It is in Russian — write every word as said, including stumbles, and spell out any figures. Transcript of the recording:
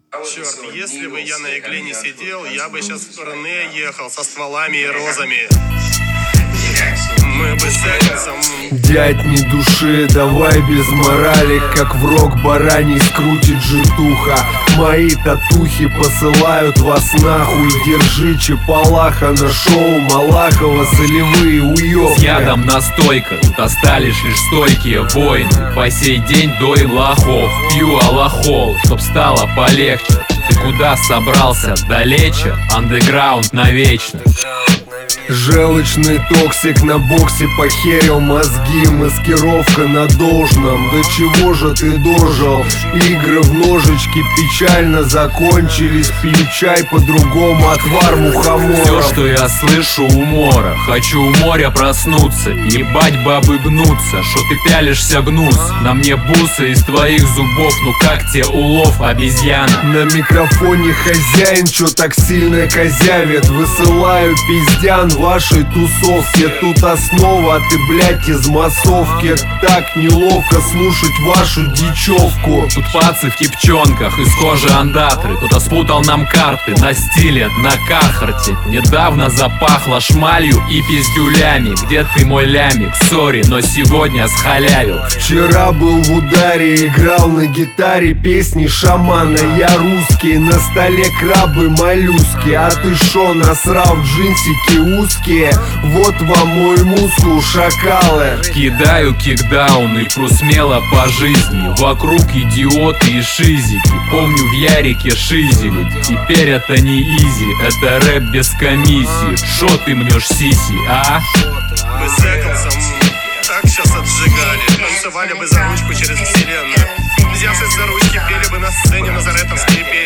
Черт, если бы я на игле не сидел, я бы сейчас в турне ехал со стволами и розами. Мы бы секса. Дядь, ни души, давай без морали. Как в рок бараний скрутит житуха. Мои татухи посылают вас нахуй. Держи Чапалаха на шоу Малахова. Солевые уёбки. С ядом настойка, тут остались лишь стойкие воины. По сей день доим лохов, пью алахол, чтоб стало полегче. Ты куда собрался? Далече? Андеграунд навечно. Желчный токсик на боксе похерил мозги. Маскировка на должном. До чего же ты дожил? Игры в ножички печально закончились. Пью чай по-другому, отвар мухомора. Все, что я слышу, умора. Хочу у моря проснуться. Ебать бабы гнутся. Шо ты пялишься, гнус? На мне бусы из твоих зубов. Ну как тебе улов, обезьяна? На микрофоне хозяин, чё так сильно козявит. Высылаю пиздян вашей тусовке. Тут основа, а ты, блядь, из массовки. Так неловко слушать вашу дичевку. Тут пацы в кипчонках, из кожи андатры. Кто-то спутал нам карты на стиле, на кахарте. Недавно запахло шмалью и пиздюлями. Где ты, мой лямик? Сори, но сегодня схалявил. Вчера был в ударе, играл на гитаре песни шамана. Я русский, на столе крабы моллюски. А ты шо, насрал в джинсики узкие? Вот вам мой мускул, шакалы. Кидаю кикдаун и пру смело по жизни. Вокруг идиоты и шизики. Помню, в Ярике шизили. Теперь это не изи, это рэп без комиссии. Шо ты мнешь сиси, а? Мы с Эклсом так сейчас отжигали. Танцевали бы за ручку через вселенную. Взявшись за ручки, пели бы на сцене назаретовские песни.